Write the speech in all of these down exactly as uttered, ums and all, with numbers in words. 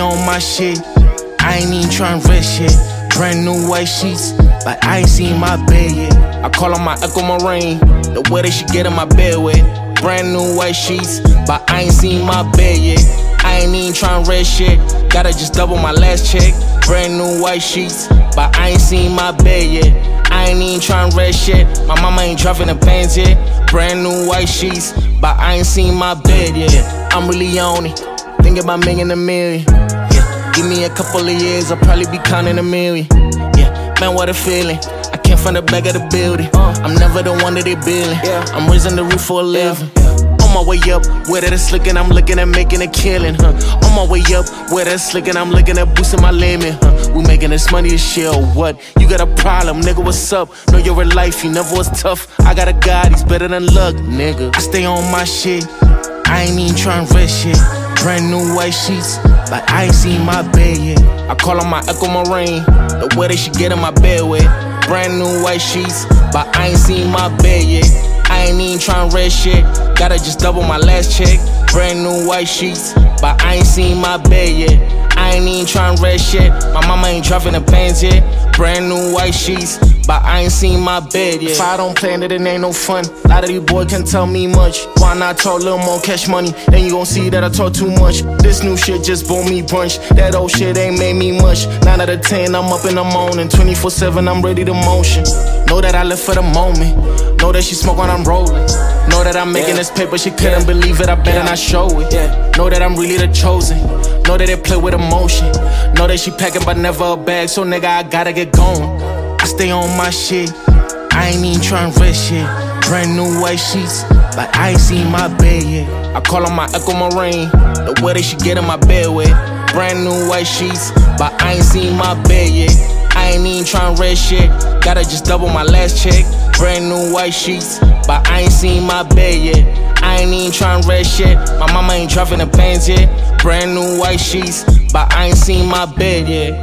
on my shit. I ain't even tryna rest yet. Brand new white sheets, but I ain't seen my bed yet. I call on my Echo Marine, the way that she get in my bed with. Brand new white sheets, but I ain't seen my bed yet. I ain't even tryna rest yet. Gotta just double my last check. Brand new white sheets, but I ain't seen my bed yet. I ain't even tryna rest yet. My mama ain't dropping the pants yet. Brand new white sheets, but I ain't seen my bed yet. I'm really on it, thinking about making a million. Yeah, give me a couple of years, I'll probably be counting a million. Yeah, man, what a feeling. I came from the back of the building. I'm never the one that they building. I'm raising the roof for a living. On my way up, where that it's looking, I'm looking at making a killing, huh? On my way up, where that's looking, I'm looking at boosting my limit, huh? We making this money to share or what? You got a problem, nigga, what's up? Know you're in life, you never was tough. I got a God, he's better than luck, nigga. I stay on my shit, I ain't even tryna rest shit. Brand new white sheets, but I ain't seen my bed yet. I call on my Echo Marine, the way that she get in my bed with. Brand new white sheets, but I ain't seen my bed yet. I ain't even tryna rest shit. Gotta just double my last check. Brand new white sheets, but I ain't seen my bed yet. I ain't even tryna rest shit. My mama ain't dropping the pants yet. Brand new white sheets, but I ain't seen my bed yet. If I don't plan it, it ain't no fun. A lot of these boys can't tell me much. Why not talk a little more cash money? Then you gon' see that I talk too much. This new shit just bought me brunch. That old shit ain't made me much. Nine out of ten, I'm up in the morning. twenty-four seven, I'm ready to motion. Know that I live for the moment. Know that she smoke when I'm rolling. Know that I'm making yeah. this paper, she couldn't yeah. believe it, I better yeah. not show it. Yeah. Know that I'm really the chosen. Know that they play with emotion. Know that she packing but never a bag, so nigga, I gotta get going. I stay on my shit, I ain't even tryna rest shit. Brand new white sheets, but I ain't seen my bed yet. I call on my Echo Marine, the way that she get in my bed with. Brand new white sheets, but I ain't seen my bed yet. I ain't even tryna rest shit. Gotta just double my last check. Brand new white sheets, but I ain't seen my bed yet. I ain't even tryna rest shit. My mama ain't dropping the pants yet. Brand new white sheets, but I ain't seen my bed yet.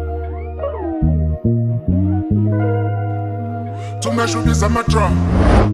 Tu me joues à ma